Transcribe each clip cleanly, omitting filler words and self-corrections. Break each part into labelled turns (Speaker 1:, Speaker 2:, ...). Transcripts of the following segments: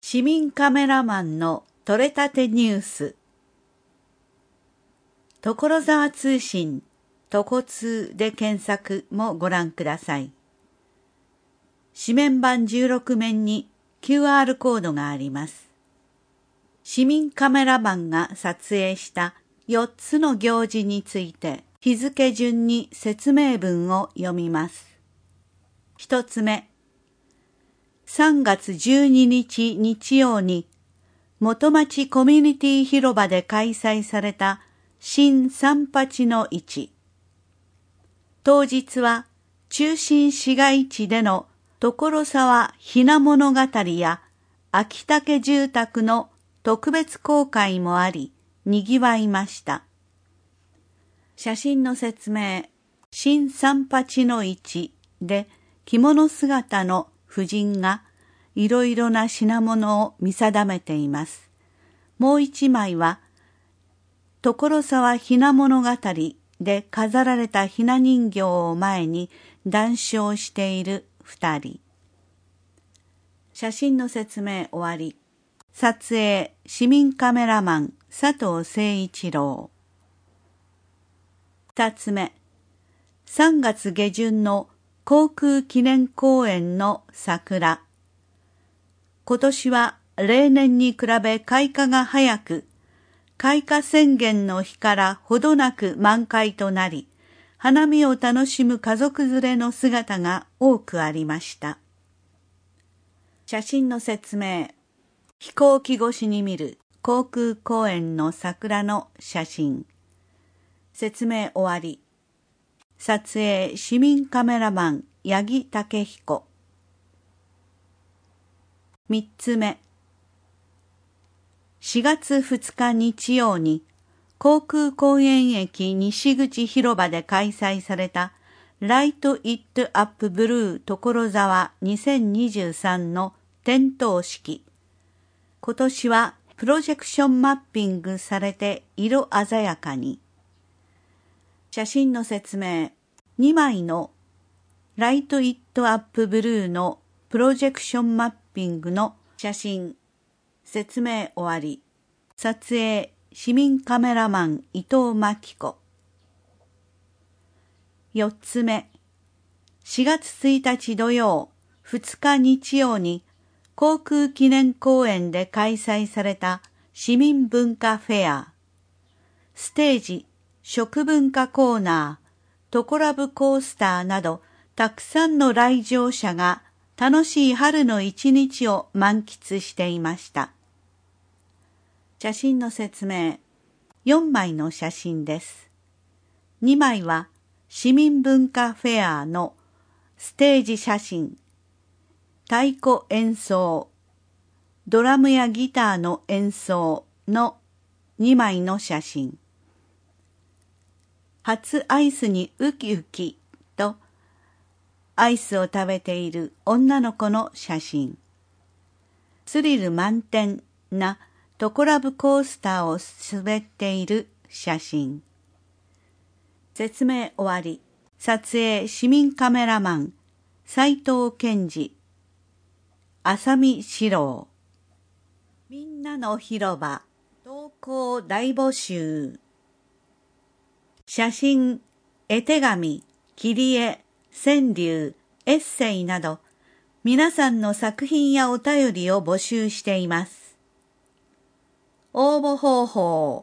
Speaker 1: 市民カメラマンの撮れたてニュース。所沢通信、とこ通で検索もご覧ください。紙面版16面に QR コードがあります。市民カメラマンが撮影した4つの行事について日付順に説明文を読みます。1つ目、3月12日日曜に元町コミュニティ広場で開催された新三八の市。当日は中心市街地での所沢ひな物語や秋竹住宅の特別公開もあり、賑わいました。写真の説明。新三八の市で着物姿の婦人がいろいろな品物を見定めています。もう一枚は所沢ひな物語で飾られたひな人形を前に談笑している二人。写真の説明終わり。撮影市民カメラマン佐藤誠一郎。二つ目、3月下旬の航空記念公園の桜。今年は例年に比べ開花が早く、開花宣言の日からほどなく満開となり、花見を楽しむ家族連れの姿が多くありました。写真の説明。飛行機越しに見る航空公園の桜の写真。説明終わり。撮影市民カメラマン八木武彦。三つ目。4月2日日曜に航空公園駅西口広場で開催されたライト・イット・アップ・ブルー所沢2023の点灯式。今年はプロジェクションマッピングされて色鮮やかに。写真の説明。2枚のライト・イット・アップ・ブルーのプロジェクションマッピングの写真。説明終わり。撮影市民カメラマン伊藤真紀子。4つ目。4月1日土曜、2日日曜に航空記念公園で開催された市民文化フェア。ステージ、食文化コーナー、トコラブコースターなどたくさんの来場者が楽しい春の一日を満喫していました。写真の説明。4枚の写真です。2枚は市民文化フェアのステージ写真。太鼓演奏、ドラムやギターの演奏の2枚の写真。初アイスにウキウキとアイスを食べている女の子の写真。スリル満点なトコラブコースターを滑っている写真。説明終わり。撮影市民カメラマン斉藤健二。浅見史郎。みんなの広場投稿大募集。写真、絵手紙、切り絵、川柳、エッセイなど皆さんの作品やお便りを募集しています。応募方法。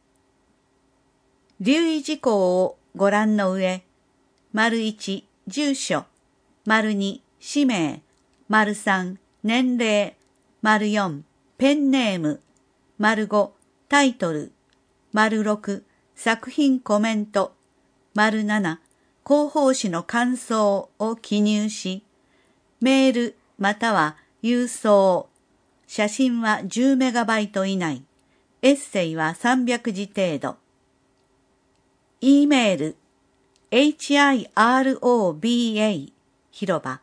Speaker 1: 留意事項をご覧の上、①住所、②氏名、③年齢、�4ペンネーム、⑤タイトル、⑥作品コメント、�7広報誌の感想を記入し、メールまたは郵送、写真は10メガバイト以内、エッセイは300字程度。E メール、hiroba 広場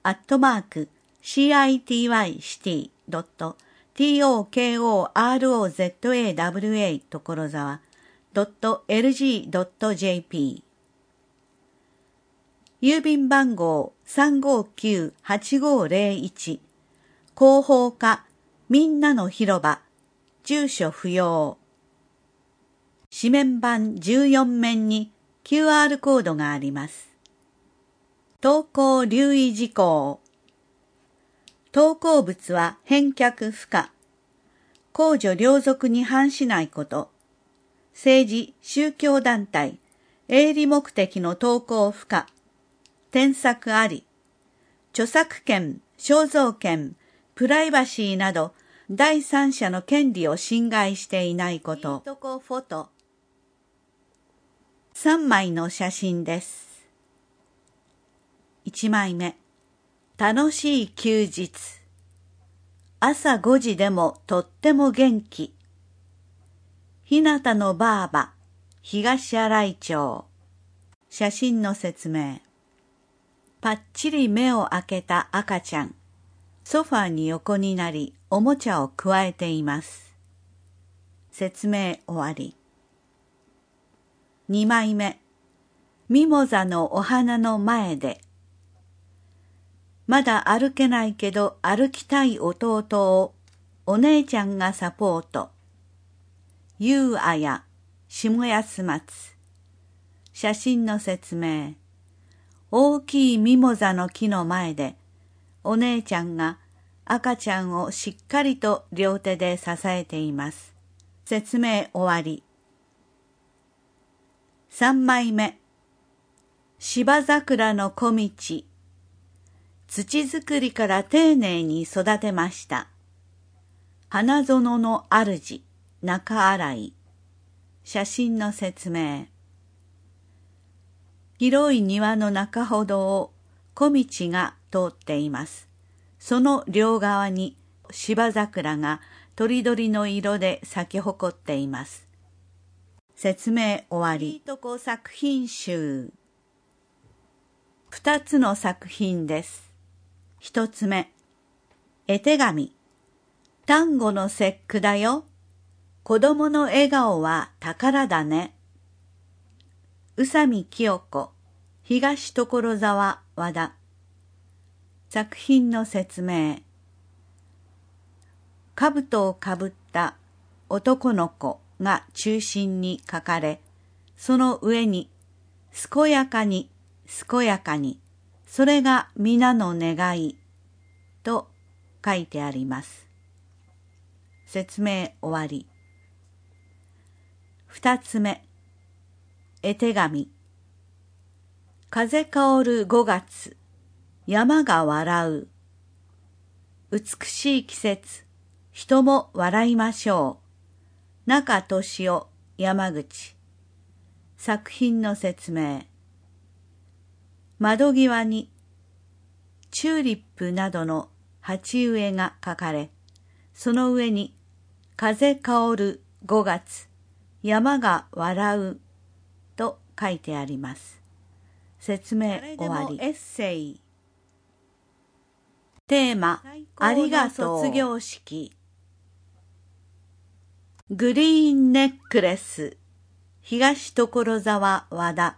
Speaker 1: @citycity.tokorozawa 所沢 .lg.jp 郵便番号359-8501広報課みんなの広場、住所不要。紙面版14面に QR コードがあります。投稿留意事項。投稿物は返却不可。公序良俗に反しないこと。政治、宗教団体、営利目的の投稿不可。添削あり。著作権、肖像権、プライバシーなど第三者の権利を侵害していないこと。フォト。3枚の写真です。1枚目。楽しい休日。朝5時でもとっても元気。日向のばあば、東新井町。写真の説明。ぱっちり目を開けた赤ちゃん。ソファーに横になり、おもちゃをくわえています。説明終わり。2枚目。ミモザのお花の前で。まだ歩けないけど歩きたい弟をお姉ちゃんがサポート。ゆうあや、下安松。写真の説明。大きいミモザの木の前で、お姉ちゃんが赤ちゃんをしっかりと両手で支えています。説明終わり。3枚目。芝桜の小道。土作りから丁寧に育てました。花園の主、中新井。写真の説明。広い庭の中ほどを小道が通っています。その両側に芝桜がとりどりの色で咲き誇っています。説明終わり。いいとこ作品集。2つの作品です。1つ目。絵手紙。端午の節句だよ。子供の笑顔は宝だね。宇佐美清子、東所沢和田。作品の説明。兜をかぶった男の子が中心に書かれ、その上に、健やかに、健やかに、それが皆の願い、と書いてあります。説明終わり。2つ目。絵手紙。風香る5月、山が笑う。美しい季節、人も笑いましょう。中俊夫、山口。作品の説明。窓際にチューリップなどの鉢植えが描かれ、その上に風香る5月、山が笑うと書いてあります。説明終わり。エッセイ。テーマ、ありがとう。卒業式。グリーンネックレス、東所沢和田。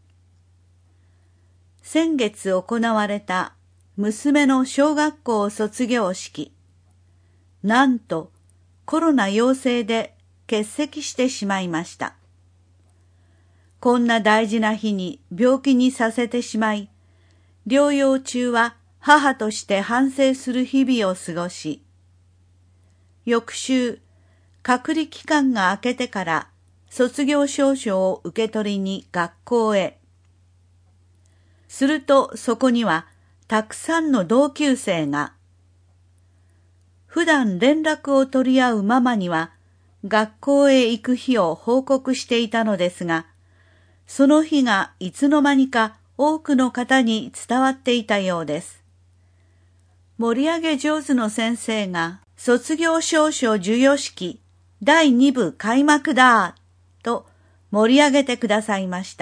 Speaker 1: 先月行われた娘の小学校卒業式。なんとコロナ陽性で欠席してしまいました。こんな大事な日に病気にさせてしまい、療養中は母として反省する日々を過ごし、翌週、隔離期間が明けてから卒業証書を受け取りに学校へ。するとそこにはたくさんの同級生が。普段連絡を取り合うママには学校へ行く日を報告していたのですが、その日がいつの間にか多くの方に伝わっていたようです。盛り上げ上手の先生が卒業証書授与式第2部開幕だと盛り上げてくださいました。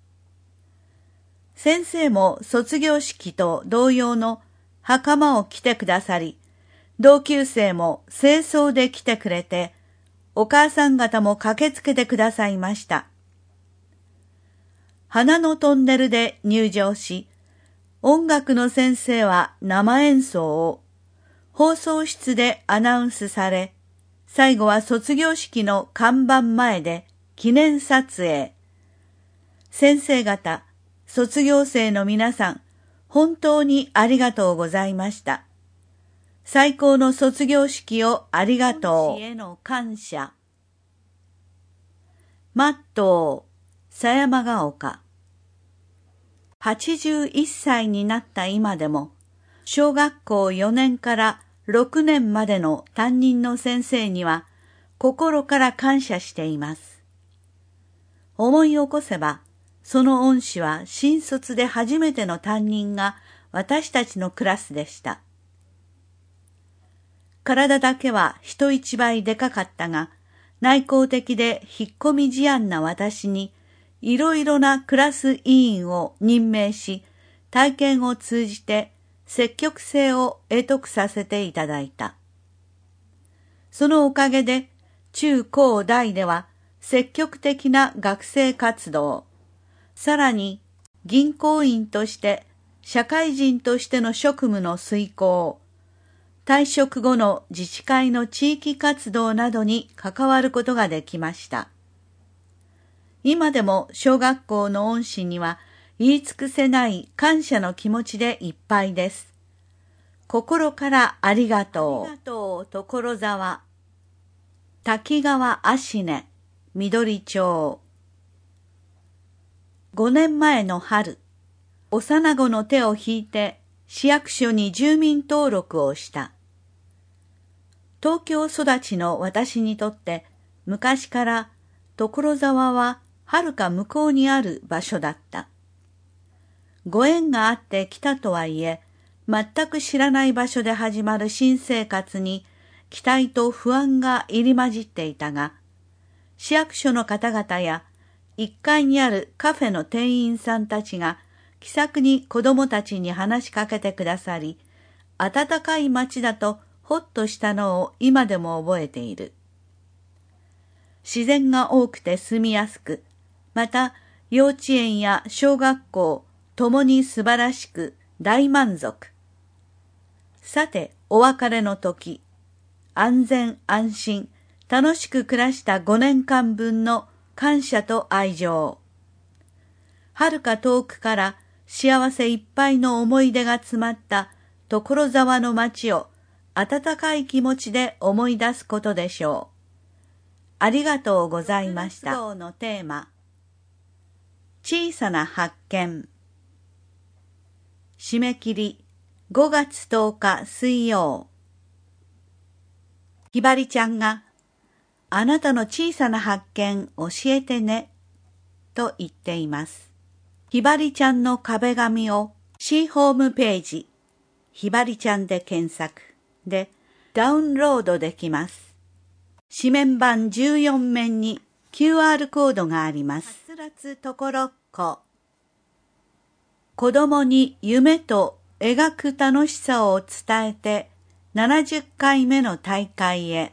Speaker 1: 先生も卒業式と同様の袴を着てくださり、同級生も正装で来てくれて、お母さん方も駆けつけてくださいました。花のトンネルで入場し、音楽の先生は生演奏を、 放送室でアナウンスされ、最後は卒業式の看板前で記念撮影。先生方、卒業生の皆さん、本当にありがとうございました。最高の卒業式をありがとう。恩師への感謝。マットー、狭山ヶ丘。81歳になった今でも、小学校4年から6年までの担任の先生には心から感謝しています。思い起こせば、その恩師は新卒で初めての担任が私たちのクラスでした。体だけは人一倍でかかったが、内向的で引っ込み思案な私に、いろいろなクラス委員を任命し、体験を通じて積極性を得得させていただいた。そのおかげで、中高大では積極的な学生活動、さらに銀行員として社会人としての職務の遂行、退職後の自治会の地域活動などに関わることができました。今でも小学校の恩師には言い尽くせない感謝の気持ちでいっぱいです。心からありがとう。ありがとう、所沢。滝川芦根、緑町。5年前の春、幼子の手を引いて市役所に住民登録をした。東京育ちの私にとって昔から所沢は遥か向こうにある場所だった。ご縁があって来たとはいえ、全く知らない場所で始まる新生活に期待と不安が入り混じっていたが、市役所の方々や1階にあるカフェの店員さんたちが気さくに子供たちに話しかけてくださり、暖かい街だとほっとしたのを今でも覚えている。自然が多くて住みやすく、また幼稚園や小学校ともに素晴らしく大満足。さて、お別れの時、安全安心、楽しく暮らした5年間分の感謝と愛情。遥か遠くから幸せいっぱいの思い出が詰まった所沢の街を温かい気持ちで思い出すことでしょう。ありがとうございました。6月号のテーマ、小さな発見。締め切り5月10日水曜。ひばりちゃんが、あなたの小さな発見教えてね、と言っています。ひばりちゃんの壁紙を C ホームページ、ひばりちゃんで検索でダウンロードできます。紙面版14面に QR コードがあります。はつらつところっこ。子供に夢と描く楽しさを伝えて70回目の大会へ。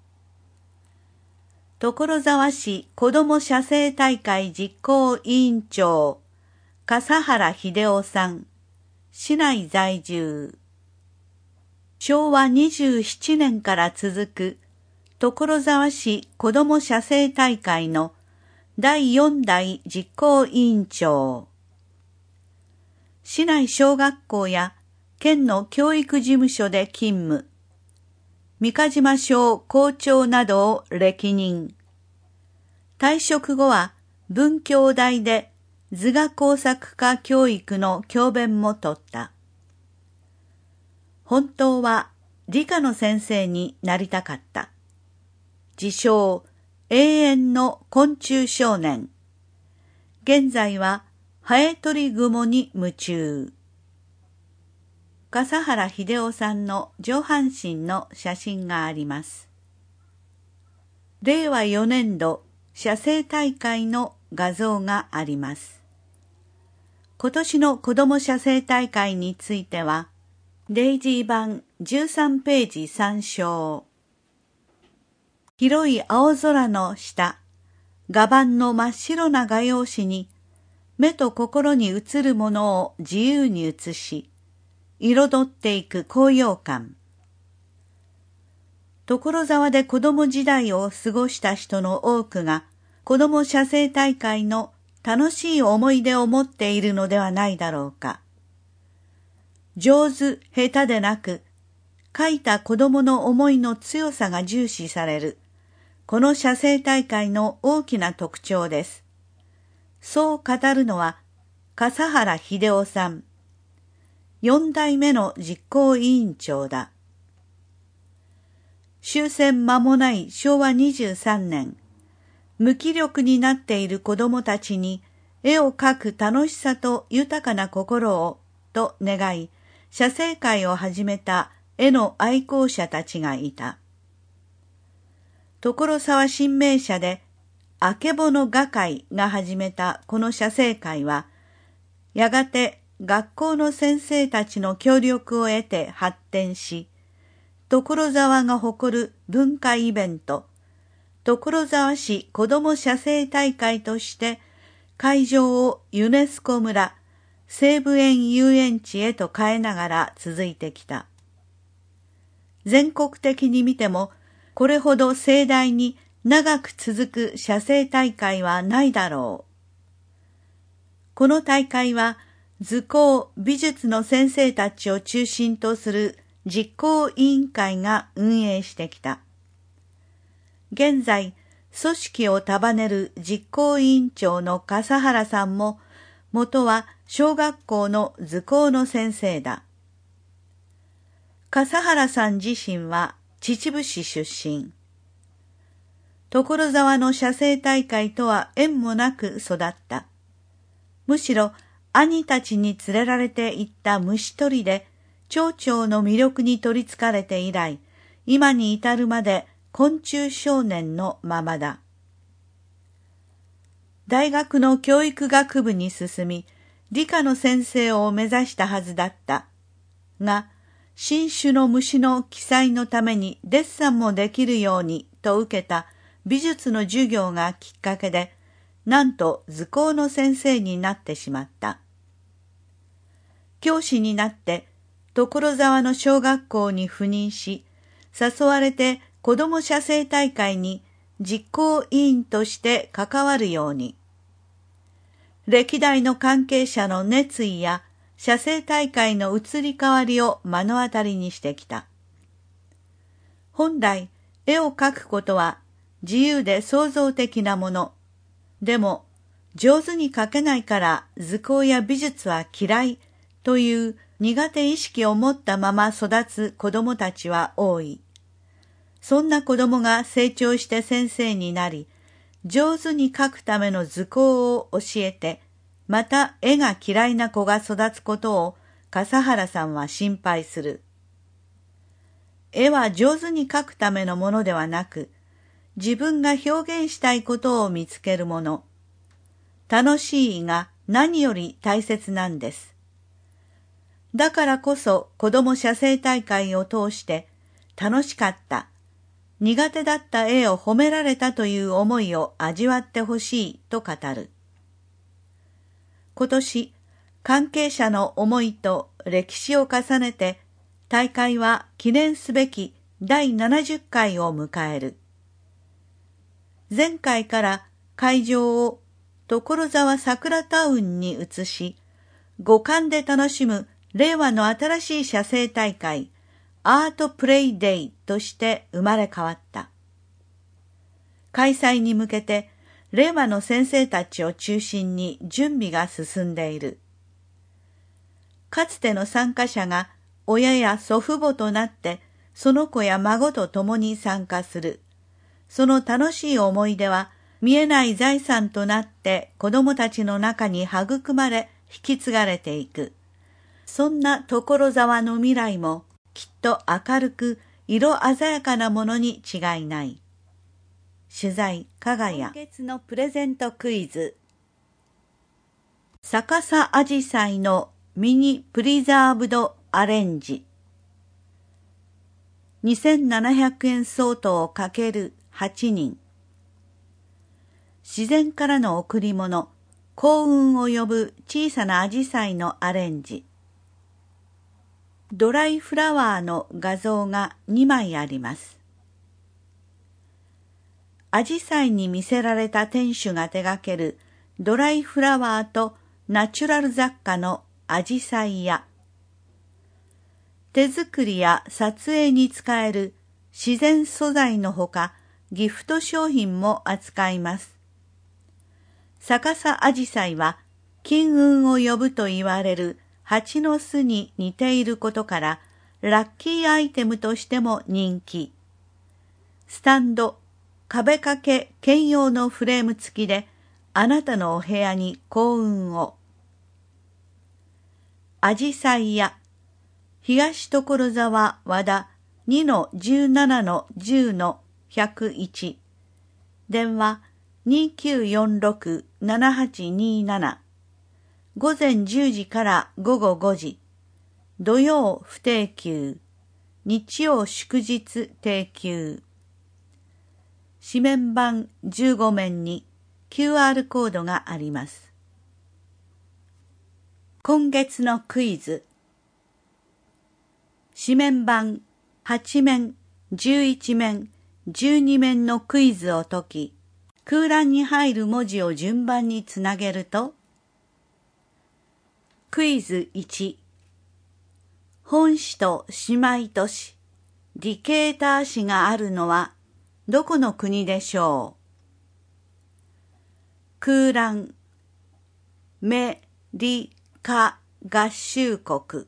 Speaker 1: 所沢市子ども写生大会実行委員長、笠原秀夫さん、市内在住。昭和27年から続く所沢市子ども写生大会の第4代実行委員長。市内小学校や県の教育事務所で勤務。三ヶ島小校長などを歴任。退職後は文教大で図画工作科教育の教鞭も取った。本当は理科の先生になりたかった。自称永遠の昆虫少年。現在はハエトリグモに夢中。笠原秀夫さんの上半身の写真があります。令和4年度写生大会の画像があります。今年の子ども写生大会については、デイジー版13ページ参照。広い青空の下、画板の真っ白な画用紙に、目と心に映るものを自由に写し、彩っていく高揚感。 所沢で子供時代を過ごした人の多くが、子供写生大会の楽しい思い出を持っているのではないだろうか。上手、下手でなく、描いた子供の思いの強さが重視される、この写生大会の大きな特徴です。そう語るのは、笠原秀夫さん、4代目の実行委員長だ。終戦間もない昭和23年、無気力になっている子供たちに絵を描く楽しさと豊かな心をと願い、写生会を始めた絵の愛好者たちがいた。所沢新名社であけぼの画会が始めたこの写生会は、やがて学校の先生たちの協力を得て発展し、所沢が誇る文化イベント、所沢市子ども写生大会として会場をユネスコ村、西武園遊園地へと変えながら続いてきた。全国的に見ても、これほど盛大に長く続く写生大会はないだろう。この大会は図工美術の先生たちを中心とする実行委員会が運営してきた。現在、組織を束ねる実行委員長の笠原さんも、元は小学校の図工の先生だ。笠原さん自身は秩父市出身。所沢の写生大会とは縁もなく育った。むしろ兄たちに連れられて行った虫取りで、蝶々の魅力に取りつかれて以来、今に至るまで昆虫少年のままだ。大学の教育学部に進み、理科の先生を目指したはずだった。が、新種の虫の記載のためにデッサンもできるようにと受けた美術の授業がきっかけで、なんと図工の先生になってしまった。教師になって所沢の小学校に赴任し、誘われて子ども写生大会に実行委員として関わるように。歴代の関係者の熱意や写生大会の移り変わりを目の当たりにしてきた。本来、絵を描くことは自由で創造的なもの。でも、上手に描けないから図工や美術は嫌いという苦手意識を持ったまま育つ子供たちは多い。そんな子供が成長して先生になり、上手に描くための図工を教えて、また絵が嫌いな子が育つことを笠原さんは心配する。絵は上手に描くためのものではなく、自分が表現したいことを見つけるもの。楽しいが何より大切なんです。だからこそ子ども写生大会を通して楽しかった、苦手だった絵を褒められたという思いを味わってほしいと語る。今年、関係者の思いと歴史を重ねて大会は記念すべき第70回を迎える。前回から会場を所沢桜タウンに移し、五感で楽しむ令和の新しい写生大会、アートプレイデイとして生まれ変わった。開催に向けて、令和の先生たちを中心に準備が進んでいる。かつての参加者が親や祖父母となって、その子や孫と共に参加する。その楽しい思い出は、見えない財産となって子供たちの中に育まれ、引き継がれていく。そんな所沢の未来もきっと明るく色鮮やかなものに違いない。取材、加賀谷。今月のプレゼントクイズ。逆さアジサイのミニプリザーブドアレンジ。2700円相当をかける8人。自然からの贈り物、幸運を呼ぶ小さなアジサイのアレンジ。ドライフラワーの画像が2枚あります。 アジサイに魅せられた店主が手掛けるドライフラワーとナチュラル雑貨のアジサイ屋。手作りや撮影に使える自然素材のほか、ギフト商品も扱います。逆さアジサイは金運を呼ぶと言われる蜂の巣に似ていることから、ラッキーアイテムとしても人気。スタンド、壁掛け兼用のフレーム付きで、あなたのお部屋に幸運を。アジサイ屋、東所沢和田 2-17-10-101 電話2946-7827午前10時から午後5時土曜不定休日曜祝日定休紙面板15面に QR コードがあります。今月のクイズ。紙面板8面、11面、12面のクイズを解き、空欄に入る文字を順番につなげると、クイズ1、本市と姉妹都市、ディケーター市があるのはどこの国でしょう。空欄、メリカ合衆国。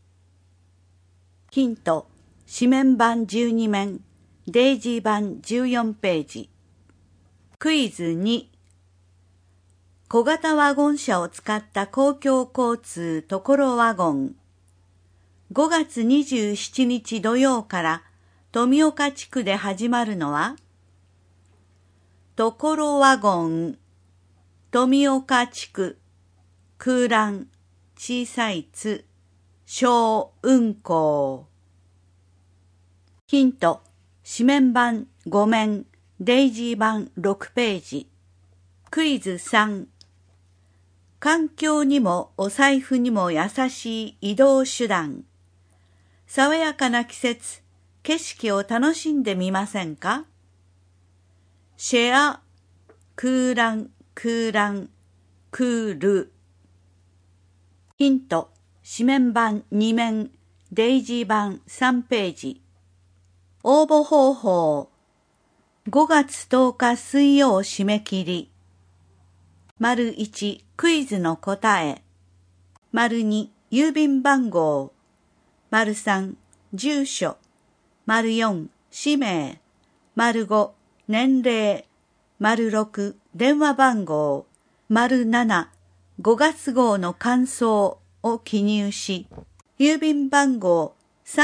Speaker 1: ヒント、紙面板12面、デイジー板14ページ。クイズ2、小型ワゴン車を使った公共交通ところワゴン。5月27日土曜から富岡地区で始まるのは、ところワゴン、富岡地区、空欄、小さいつ、小運行。ヒント、紙面板5面、デイジー板6ページ。クイズ3、環境にもお財布にも優しい移動手段。爽やかな季節、景色を楽しんでみませんか？シェア、空欄、空欄、クール。ヒント、紙面板2面、デイジー板3ページ。応募方法。5月10日水曜締め切り。丸1、クイズの答え。丸2、郵便番号。丸3、住所。丸4、氏名。丸5、年齢。丸6、電話番号。丸7、5月号の感想を記入し、郵便番号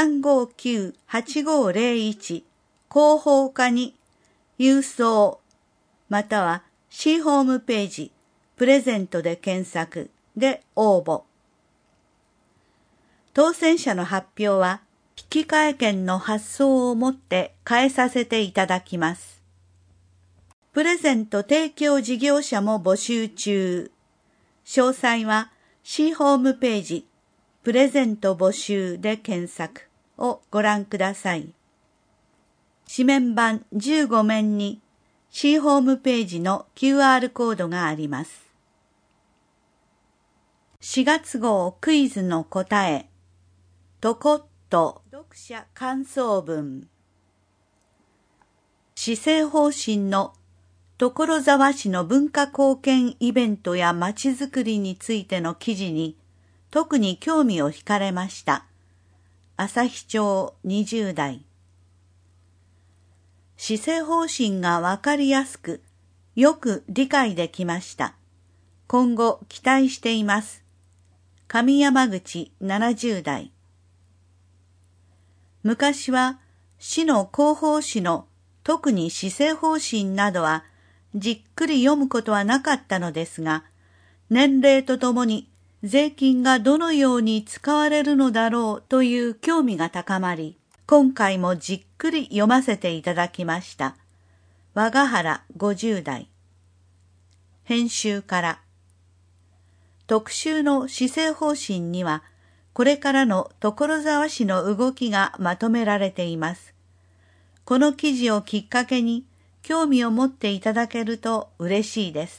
Speaker 1: 359-8501広報課に郵送、または C ホームページプレゼントで検索で応募。当選者の発表は引換券の発送をもって返させていただきます。プレゼント提供事業者も募集中。詳細は C ホームページプレゼント募集で検索をご覧ください。紙面板15面に C ホームページの QR コードがあります。4月号クイズの答え。とこっと読者感想文。施政方針の所沢市の文化貢献イベントやまちづくりについての記事に特に興味を惹かれました。旭町20代。施政方針がわかりやすく、よく理解できました。今後期待しています。上山口70代。昔は市の広報誌の特に施政方針などはじっくり読むことはなかったのですが、年齢とともに税金がどのように使われるのだろうという興味が高まり、今回もじっくり読ませていただきました。和賀原50代。編集から。特集の施政方針には、これからの所沢市の動きがまとめられています。この記事をきっかけに、 興味を持っていただけると嬉しいです。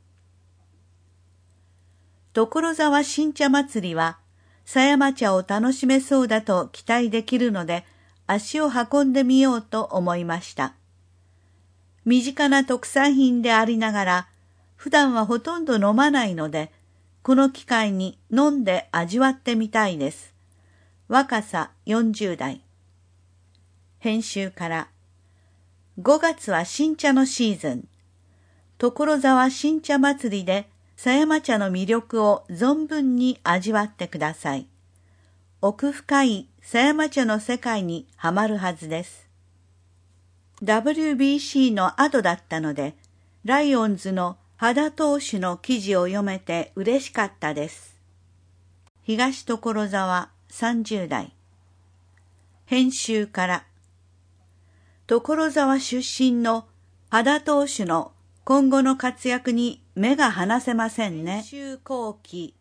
Speaker 1: 所沢新茶祭りは、狭山茶を楽しめそうだと期待できるので、足を運んでみようと思いました。身近な特産品でありながら、普段はほとんど飲まないので、この機会に飲んで味わってみたいです。若さ40代。編集から。5月は新茶のシーズン。所沢新茶祭りで狭山茶の魅力を存分に味わってください。奥深い狭山茶の世界にはまるはずです。WBC の後だったので、ライオンズの肌投手の記事を読めて嬉しかったです。東所沢30代。編集から。所沢出身の肌投手の今後の活躍に目が離せませんね。編集後期。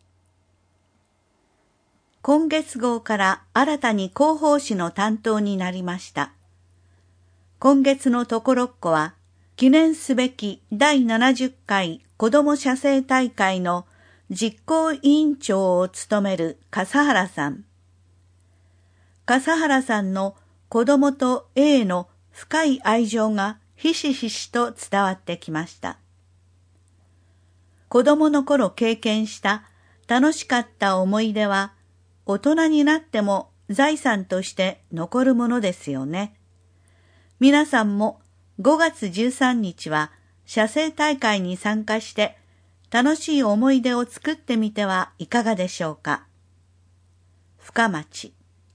Speaker 1: 今月号から新たに広報誌の担当になりました。今月のところっこは、記念すべき第70回子ども写生大会の実行委員長を務める笠原さん。笠原さんの子どもと絵への深い愛情がひしひしと伝わってきました。子どもの頃経験した楽しかった思い出は、大人になっても財産として残るものですよね。皆さんも5月13日は写生大会に参加して楽しい思い出を作ってみてはいかがでしょうか。深町。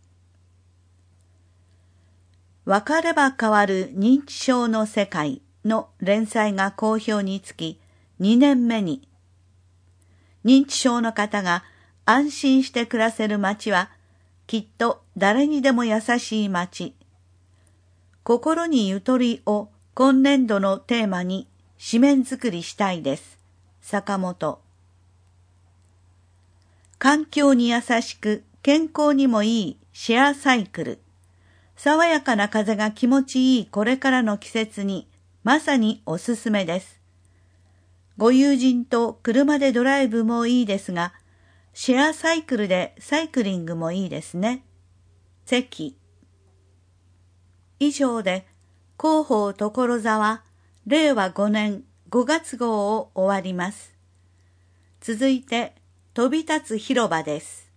Speaker 1: わかれば変わる認知症の世界の連載が好評につき2年目に、認知症の方が安心して暮らせる街はきっと誰にでも優しい街。心にゆとりを今年度のテーマに紙面作りしたいです。坂本。環境に優しく健康にもいいシェアサイクル。爽やかな風が気持ちいいこれからの季節にまさにおすすめです。ご友人と車でドライブもいいですが、シェアサイクルでサイクリングもいいですね。関。以上で広報所沢令和5年5月号を終わります。続いて飛び立つ広場です。